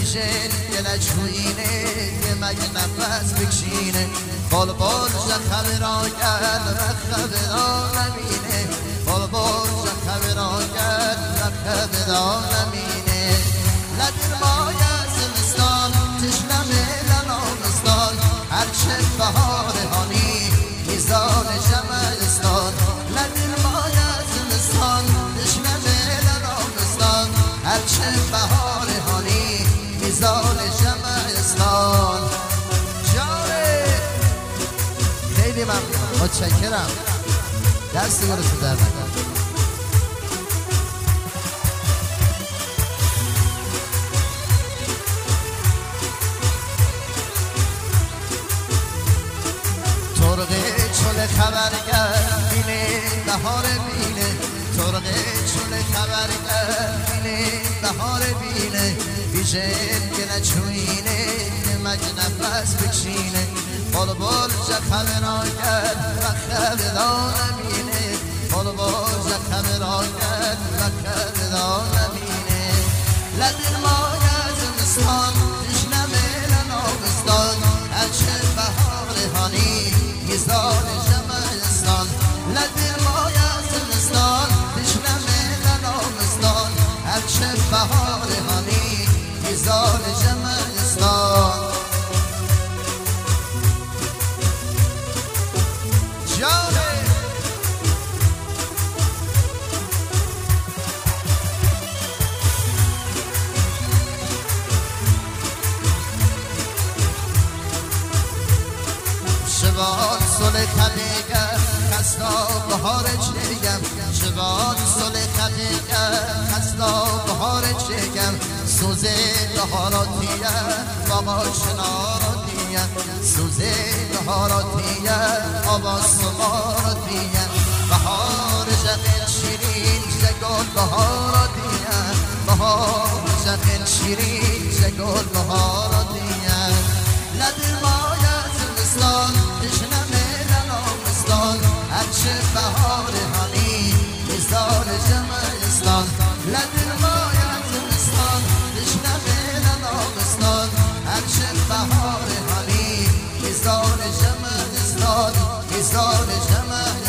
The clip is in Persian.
بیشین گلش خوینه که مگه نفس بکشینه بال زخم را کرد رخب را نمینه بال زخم را کرد رخب را نمینه لدر مای زمستان تشنم لنامستان هرچه بهار هانی میزان شمستان لدر مای زمستان تشنم لنامستان هرچه بهار هانی میزان شمستان جاره خیلی ممنون متشکرم دست گرسو در نکن ترغه چول خبر کرد بینه بهار بینه ترغه چول خبر کرد بینه بهار بینه بیشن که نچوینه مگه نفس بکشینه بال زخم را کرد رخب را نمینه بال زخم را کرد رخب را نمینه لدر مای زمستان تشنم لنامستان هرچه بهار هانی میزان شمستان لدر مای زمستان تشنم لنامستان هرچه بهار هانی میزان شمستان جانه شبان سل خدیگم خستا بهار چگم شبان سل خدیگم خستا بهار چگم سوزه بهاراتیه بابا شناراتیه سوزه بهاراتیه بابا سماراتیه بهار زغن شیرین زگل بهاراتیه بهار زغن شیرین زگل بهاراتیه لدر مای زمستان تشنم لنامستان هرچه بهار هانی میزان شمستان لدر مای زمستان تشنم لنامستان هرچه بهار هانی میزان شمستان میزان شمستان